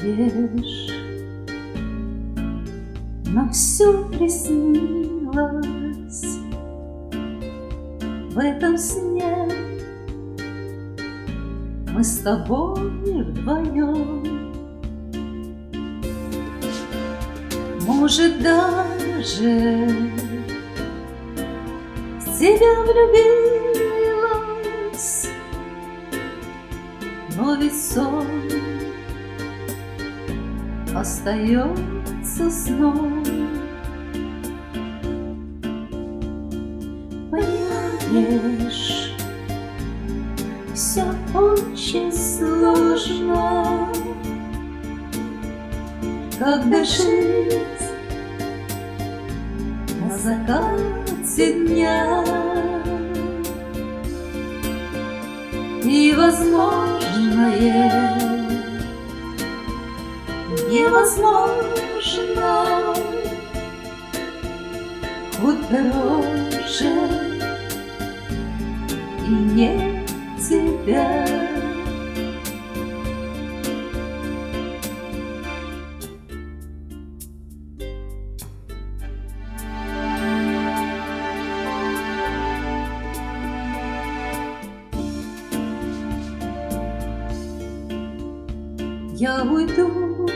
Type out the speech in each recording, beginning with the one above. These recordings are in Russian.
поверишь, но все приснилось в этом сне. Мы с тобой вдвоем, может, даже в тебя влюбилась, но ведь сон остается сном. Понимаешь, все очень сложно, когда жить на закате дня, и возможное невозможно, хоть дороже и нет тебя. Я уйду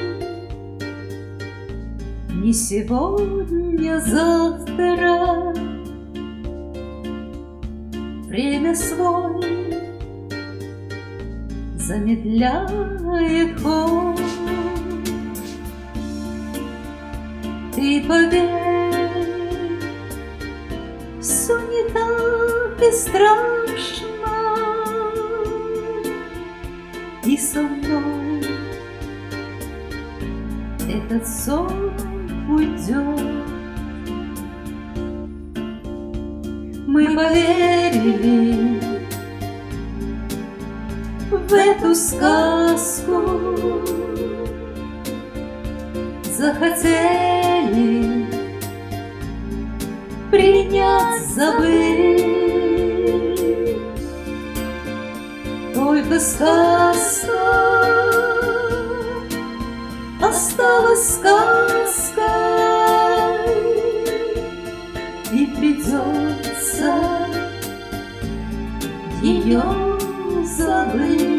не сегодня, завтра. Время свой замедляет ход. Ты поверь, все не так и страшно, и со мной этот сон уйдет. Мы поверили в эту сказку, захотели принять, забыть. Только сказка осталась сказкой, и придется ее забыть.